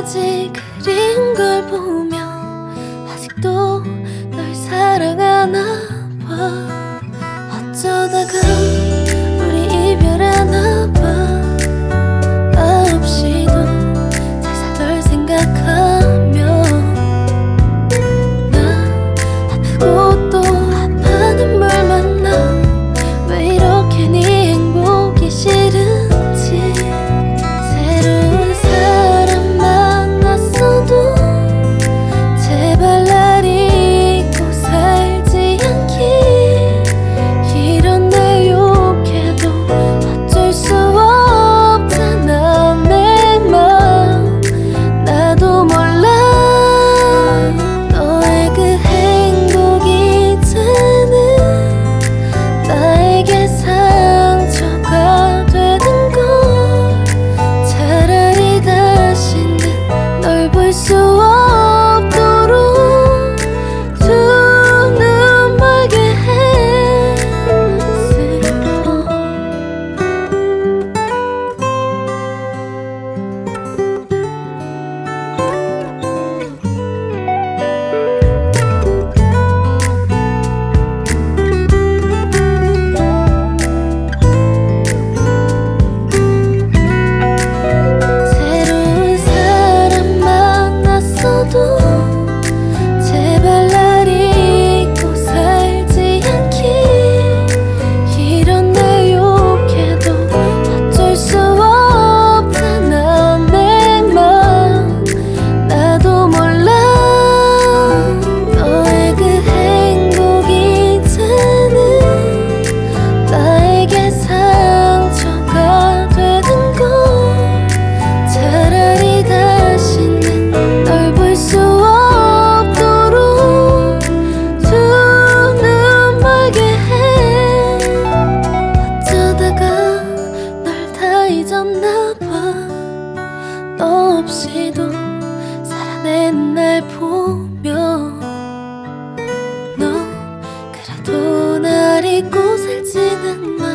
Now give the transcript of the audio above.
아직까지 그리운 걸 보며 아직도 널 사랑하나 봐. 어쩌다가 우리 이별하나 봐. 나 없이도 살살 널 생각하며 나 아프고 또 아파 눈물만 나. 왜 이렇게 네 행복이 싫은지. 새로운 사람 만났어도 제발 날 잊고 살지 않길. 이런 날 욕해도 어쩔 수 없잖아. 내 맘 나도 몰라. 너의 그 행복이 이제는 나에게 상처가 되는 걸. 차라리 다시는 널 볼 수 없도록 두 눈 멀게 해. 슬퍼. 새로운 사람 만났어도 제발 날 잊고 살지 않길. 이런 날 욕해도 어쩔 수 없잖아. 내 맘 나도 몰라. 너의 그 행복이 이제는 나에게 상처가 되는 걸. 차라리 다시는 널 볼 수 없도록 두 눈 멀게 해. 어쩌다가 널 다 잊었나 봐. 너 없이도 살아내는 날 보며 넌 그래도 날 잊고 살지는 마.